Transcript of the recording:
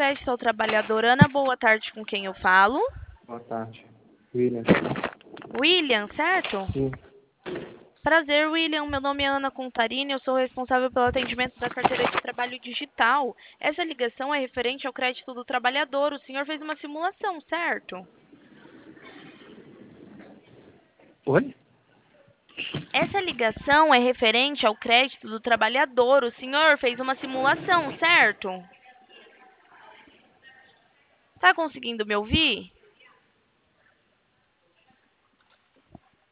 crédito ao trabalhador. Ana, boa tarde, com quem eu falo? Boa tarde. William. William, certo? Sim. Prazer, William. Meu nome é Ana Contarini, eu sou responsável pelo atendimento da carteira de trabalho digital. Essa ligação é referente ao crédito do trabalhador. O senhor fez uma simulação, certo? Oi? Essa ligação é referente ao crédito do trabalhador. O senhor fez uma simulação, certo? Tá conseguindo me ouvir?